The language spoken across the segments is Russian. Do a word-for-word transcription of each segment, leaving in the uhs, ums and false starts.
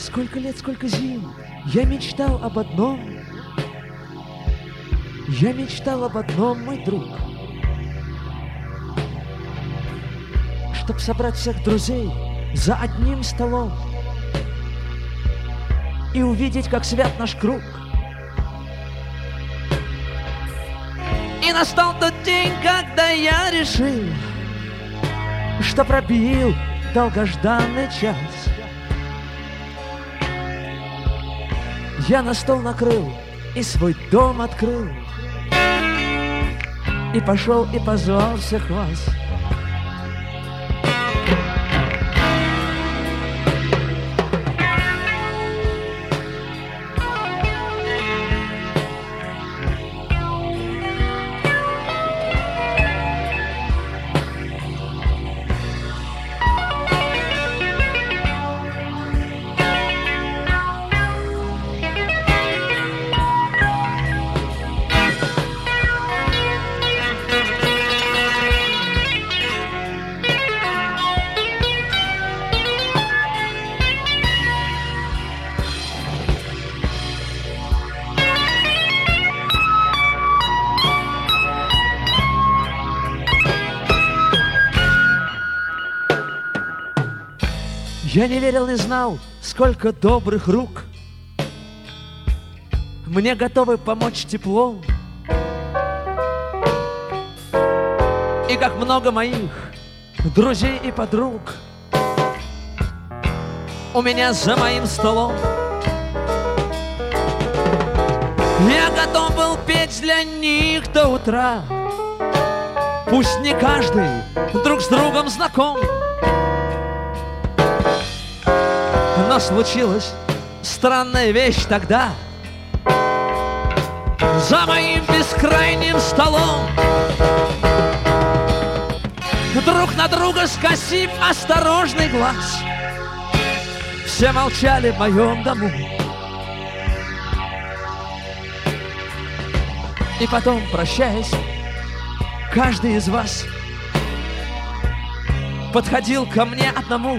Сколько лет, сколько зим я мечтал об одном. Я мечтал об одном, мой друг, чтоб собрать всех друзей за одним столом и увидеть, как свят наш круг. И настал тот день, когда я решил, что пробил долгожданный час. Я на стол накрыл и свой дом открыл, и пошел и позвал всех вас. Я не верил, не знал, сколько добрых рук мне готовы помочь теплом. И как много моих друзей и подруг у меня за моим столом. Я готов был петь для них до утра. Пусть не каждый друг с другом знаком, но случилась странная вещь тогда. За моим бескрайним столом, друг на друга скосив осторожный глаз, все молчали в моем дому. И потом, прощаясь, каждый из вас подходил ко мне одному.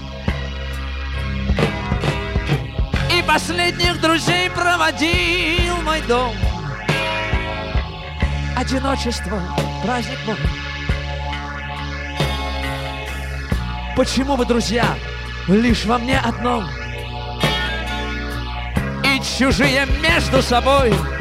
И последних друзей проводил в мой дом. Одиночество, праздник мой. Почему вы, друзья, лишь во мне одном? И чужие между собой